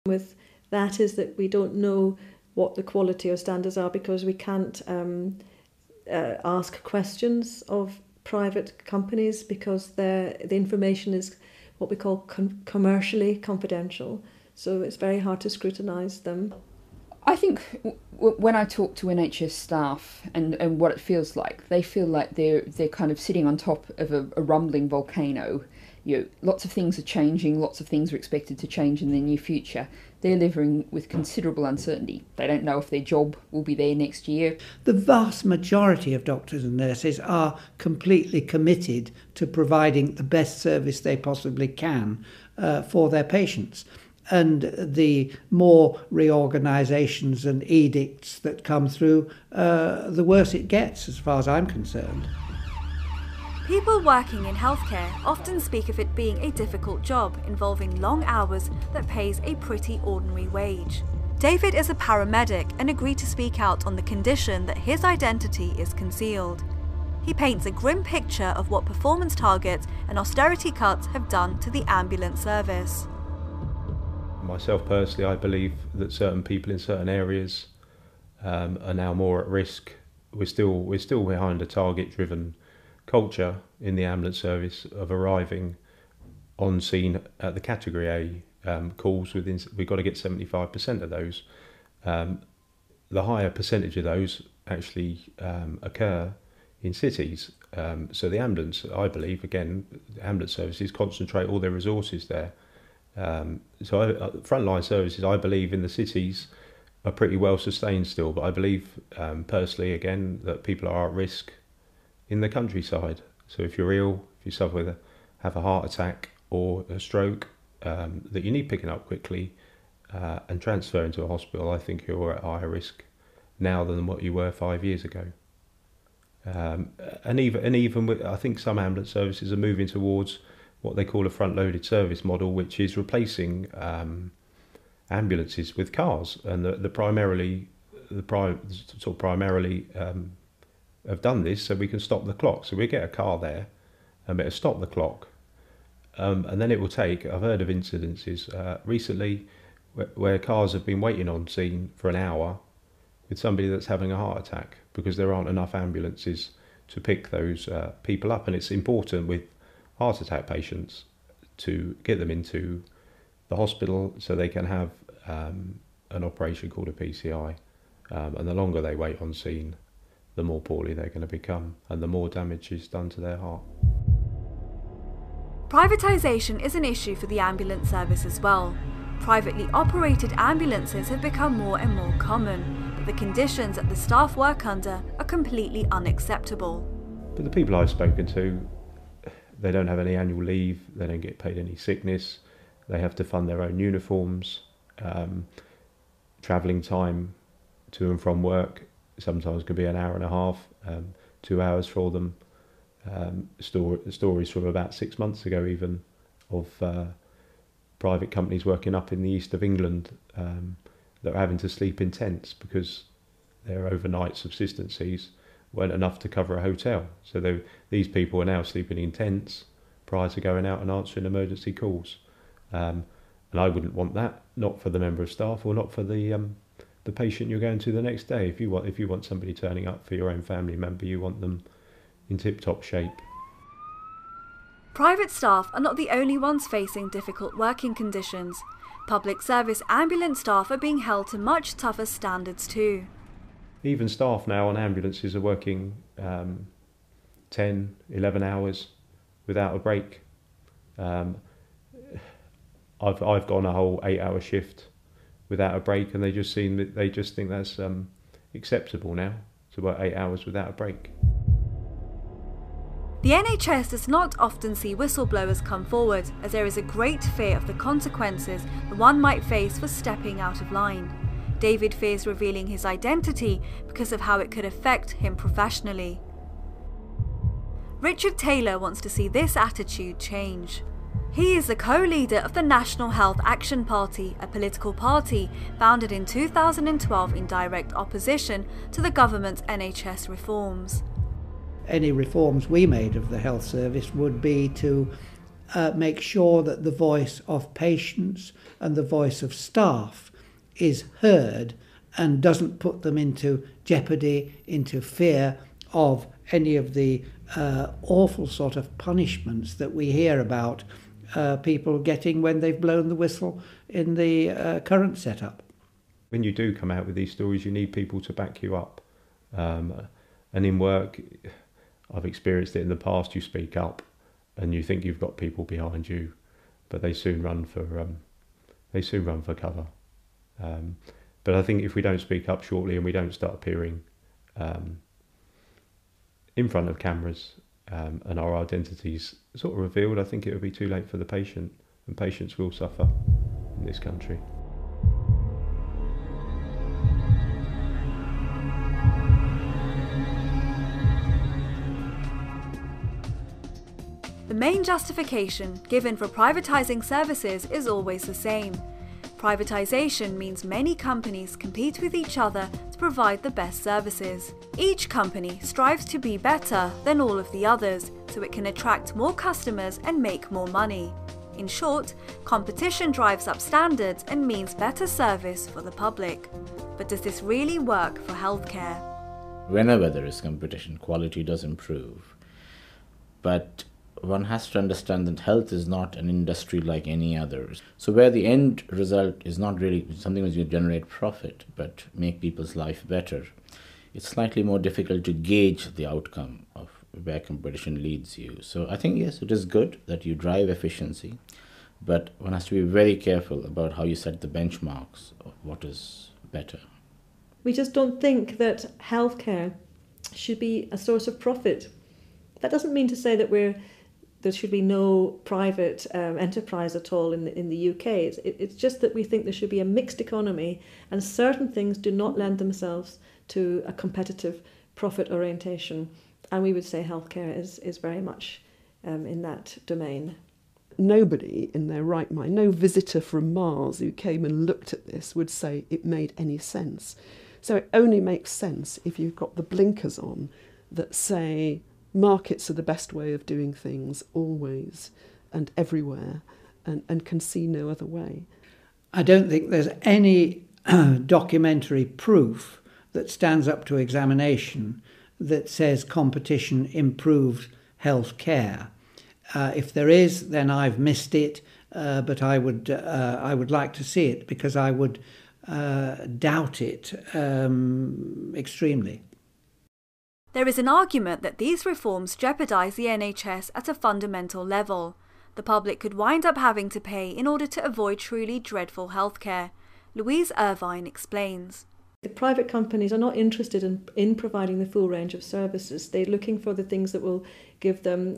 with that is that we don't know what the quality or standards are because we can't ask questions of private companies because the information is what we call commercially confidential. So it's very hard to scrutinise them. I think when I talk to NHS staff and what it feels like, they feel like they're kind of sitting on top of a rumbling volcano. Lots of things are changing, lots of things are expected to change in the near future. They're living with considerable uncertainty. They don't know if their job will be there next year. The vast majority of doctors and nurses are completely committed to providing the best service they possibly can for their patients. And the more reorganisations and edicts that come through, the worse it gets, as far as I'm concerned. People working in healthcare often speak of it being a difficult job involving long hours that pays a pretty ordinary wage. David is a paramedic and agreed to speak out on the condition that his identity is concealed. He paints a grim picture of what performance targets and austerity cuts have done to the ambulance service. Myself personally, I believe that certain people in certain areas are now more at risk. We're still behind a target-driven culture in the ambulance service of arriving on scene at the Category A calls. We've got to get 75% of those. The higher percentage of those actually occur in cities. So the ambulance, I believe, again, ambulance services concentrate all their resources there. Frontline services, I believe, in the cities are pretty well sustained still, but I believe personally, again, that people are at risk in the countryside. So if you're ill, if you have a heart attack or a stroke, that you need picking up quickly and transferring to a hospital, I think you're at higher risk now than what you were 5 years ago. And even with, I think some ambulance services are moving towards what they call a front-loaded service model, which is replacing ambulances with cars, and primarily have done this so we can stop the clock. So we get a car there and it'll stop the clock, and then it will take. I've heard of incidences recently where cars have been waiting on scene for an hour with somebody that's having a heart attack because there aren't enough ambulances to pick those people up, and it's important with heart attack patients to get them into the hospital so they can have an operation called a PCI, and the longer they wait on scene, the more poorly they're going to become and the more damage is done to their heart. Privatisation is an issue for the ambulance service as well. Privately operated ambulances have become more and more common, but the conditions that the staff work under are completely unacceptable. But the people I've spoken to, they don't have any annual leave, they don't get paid any sickness, they have to fund their own uniforms, travelling time to and from work sometimes could be an hour and a half, 2 hours for them. Stories from about 6 months ago even of private companies working up in the east of England that are having to sleep in tents because their overnight subsistencies weren't enough to cover a hotel. So these people are now sleeping in tents prior to going out and answering emergency calls. And I wouldn't want that, not for the member of staff or not for the patient you're going to the next day. If you want somebody turning up for your own family member, you want them in tip-top shape. Private staff are not the only ones facing difficult working conditions. Public service ambulance staff are being held to much tougher standards too. Even staff now on ambulances are working 10, 11 hours without a break. I've gone a whole 8-hour shift without a break, and they just think that's acceptable now to work 8 hours without a break. The NHS does not often see whistleblowers come forward, as there is a great fear of the consequences that one might face for stepping out of line. David fears revealing his identity because of how it could affect him professionally. Richard Taylor wants to see this attitude change. He is the co-leader of the National Health Action Party, a political party founded in 2012 in direct opposition to the government's NHS reforms. Any reforms we made of the health service would be to make sure that the voice of patients and the voice of staff is heard and doesn't put them into jeopardy, into fear of any of the awful sort of punishments that we hear about people getting when they've blown the whistle in the current setup. When you do come out with these stories, you need people to back you up. And in work, I've experienced it in the past, you speak up and you think you've got people behind you, but they soon run for cover. But I think if we don't speak up shortly and we don't start appearing in front of cameras and our identities sort of revealed, I think it will be too late for the patient, and patients will suffer in this country. The main justification given for privatising services is always the same. Privatisation means many companies compete with each other to provide the best services. Each company strives to be better than all of the others, so it can attract more customers and make more money. In short, competition drives up standards and means better service for the public. But does this really work for healthcare? Whenever there is competition, quality does improve. But one has to understand that health is not an industry like any others. So where the end result is not really something that you generate profit, but make people's life better, it's slightly more difficult to gauge the outcome of where competition leads you. So I think, yes, it is good that you drive efficiency, but one has to be very careful about how you set the benchmarks of what is better. We just don't think that healthcare should be a source of profit. That doesn't mean to say that there should be no private enterprise at all in the UK. It's just that we think there should be a mixed economy, and certain things do not lend themselves to a competitive profit orientation. And we would say healthcare is very much in that domain. Nobody in their right mind, no visitor from Mars who came and looked at this would say it made any sense. So it only makes sense if you've got the blinkers on that say markets are the best way of doing things always and everywhere, and can see no other way. I don't think there's any documentary proof that stands up to examination that says competition improved health care. If there is, then I've missed it, but I would like to see it, because I would doubt it extremely. There is an argument that these reforms jeopardise the NHS at a fundamental level. The public could wind up having to pay in order to avoid truly dreadful healthcare. Louise Irvine explains. The private companies are not interested in providing the full range of services. They're looking for the things that will give them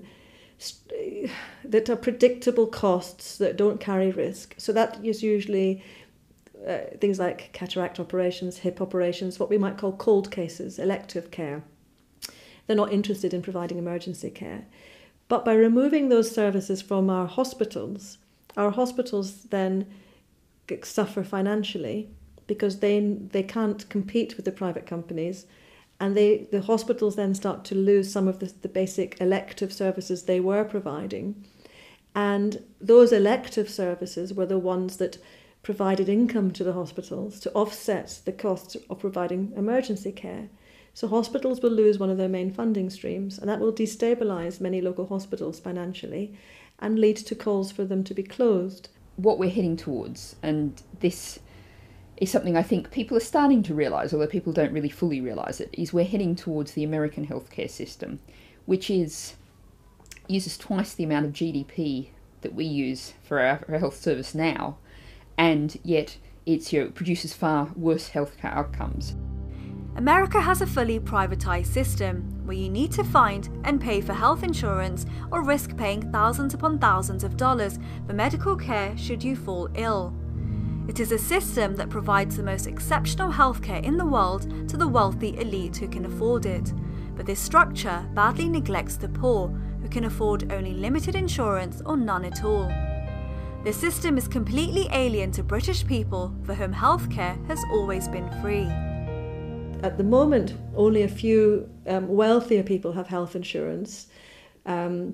that are predictable costs that don't carry risk. So that is usually things like cataract operations, hip operations, what we might call cold cases, elective care. They're not interested in providing emergency care. But by removing those services from our hospitals then suffer financially, because they can't compete with the private companies, and the hospitals then start to lose some of the basic elective services they were providing. And those elective services were the ones that provided income to the hospitals to offset the costs of providing emergency care. So hospitals will lose one of their main funding streams, and that will destabilise many local hospitals financially and lead to calls for them to be closed. What we're heading towards, and this is something I think people are starting to realise, although people don't really fully realise it, is we're heading towards the American healthcare system, which uses twice the amount of GDP that we use for our health service now, and yet it produces far worse healthcare outcomes. America has a fully privatised system where you need to find and pay for health insurance or risk paying thousands upon thousands of dollars for medical care should you fall ill. It is a system that provides the most exceptional healthcare in the world to the wealthy elite who can afford it. But this structure badly neglects the poor, who can afford only limited insurance or none at all. This system is completely alien to British people, for whom healthcare has always been free. At the moment, only a few wealthier people have health insurance.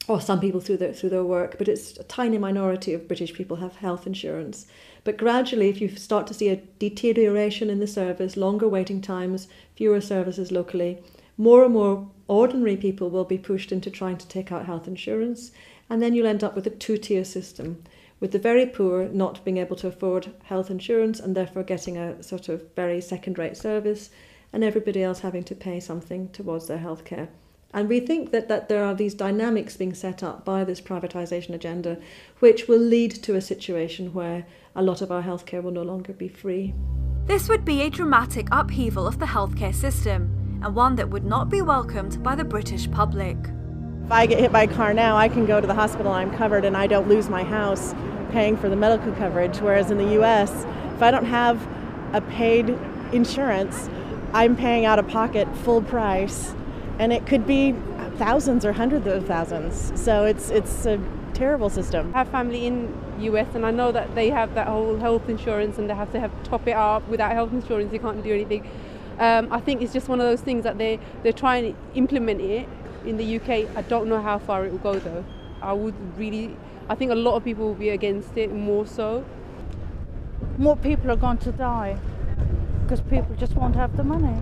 or some people through their work, but it's a tiny minority of British people have health insurance. But gradually, if you start to see a deterioration in the service, longer waiting times, fewer services locally, more and more ordinary people will be pushed into trying to take out health insurance, and then you'll end up with a two-tier system, with the very poor not being able to afford health insurance and therefore getting a sort of very second-rate service, and everybody else having to pay something towards their healthcare. And we think that there are these dynamics being set up by this privatisation agenda, which will lead to a situation where a lot of our healthcare will no longer be free. This would be a dramatic upheaval of the healthcare system, and one that would not be welcomed by the British public. If I get hit by a car now, I can go to the hospital, I'm covered, and I don't lose my house paying for the medical coverage, whereas in the US, if I don't have a paid insurance, I'm paying out of pocket full price, and it could be thousands or hundreds of thousands. So it's a terrible system. I have family in US, and I know that they have that whole health insurance, and they have to top it up. Without health insurance, you can't do anything. I think it's just one of those things that they're trying to implement it in the UK. I don't know how far it will go though. I think a lot of people will be against it more so. More people are going to die because people just won't have the money.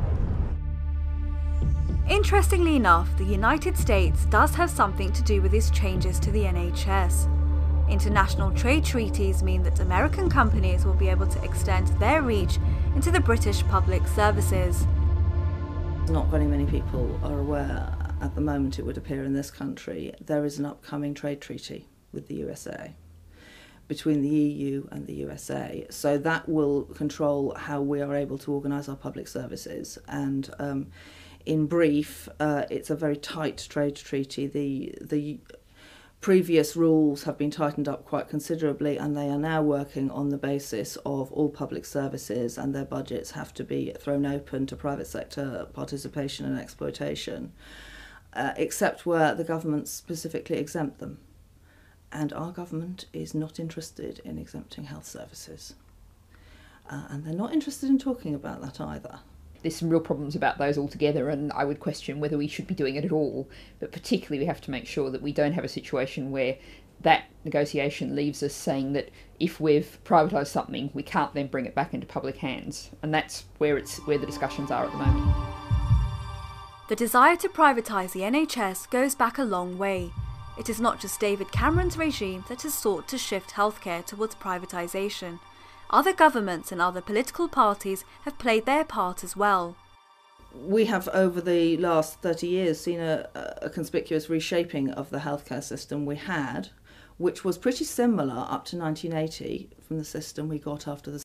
Interestingly enough, the United States does have something to do with these changes to the NHS. International trade treaties mean that American companies will be able to extend their reach into the British public services. Not very many people are aware at the moment, it would appear, in this country, there is an upcoming trade treaty with the USA, between the EU and the USA. So that will control how we are able to organise our public services. And in brief, it's a very tight trade treaty. The previous rules have been tightened up quite considerably, and they are now working on the basis of all public services and their budgets have to be thrown open to private sector participation and exploitation, except where the government specifically exempt them. And our government is not interested in exempting health services. And they're not interested in talking about that either. There's some real problems about those altogether, and I would question whether we should be doing it at all. But particularly we have to make sure that we don't have a situation where that negotiation leaves us saying that if we've privatised something, we can't then bring it back into public hands. And that's where the discussions are at the moment. The desire to privatise the NHS goes back a long way. It is not just David Cameron's regime that has sought to shift healthcare towards privatisation. Other governments and other political parties have played their part as well. We have, over the last 30 years, seen a conspicuous reshaping of the healthcare system we had, which was pretty similar up to 1980 from the system we got after the